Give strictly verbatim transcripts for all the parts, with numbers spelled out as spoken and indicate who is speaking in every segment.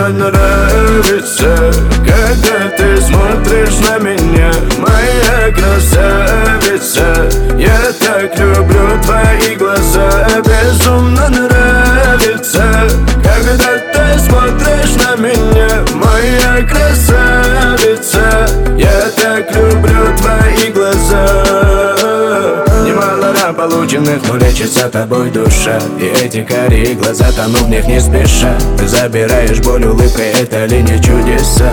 Speaker 1: нравится, когда ты смотришь на меня, моя красавица. Я так люблю твои глаза, безумно нравится, когда ты смотришь на меня, моя красавица. Я так люблю твои глаза. Немало ран полученных, но лечится тобой душа. И эти карие глаза, тону в них не спеша. Ты забираешь боль улыбкой, это ли не чудеса?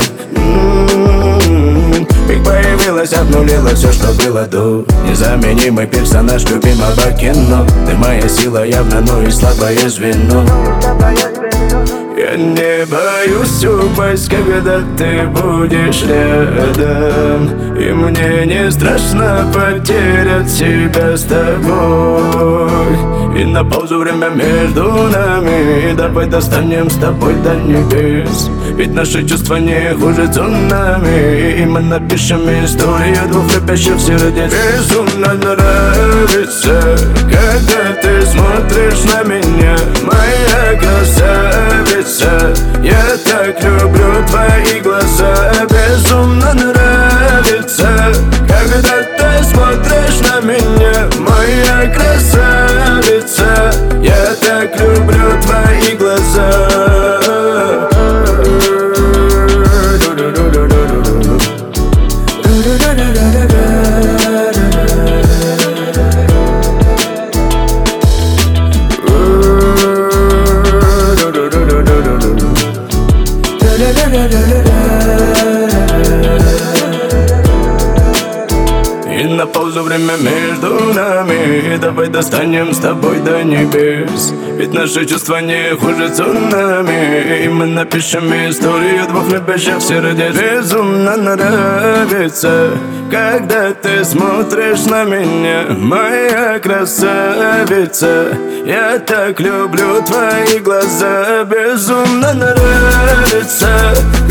Speaker 1: Миг появилась, обнулила все, что было до. Незаменимый персонаж любимого кино. Ты моя сила явно, но и слабое звено. Я не боюсь упасть, когда ты будешь рядом, и мне не страшно потерять себя с тобой. И на паузу время между нами, и давай достанем с тобой до небес. Ведь наши чувства не хуже цунами, и мы напишем историю двух любящих сердец. Безумно нравится, когда ты смотришь на меня, моя красавица. Я так люблю твои глаза, безумно нравится, когда ты смотришь на меня, моя красавица. Я так люблю твои глаза. И на паузу время между нами, и давай достанем с тобой до небес. Ведь наши чувства не хуже цунами, и мы напишем историю двух любящих сердец. Безумно нравится, когда ты смотришь на меня, моя красавица. Я так люблю твои глаза, безумно нравится,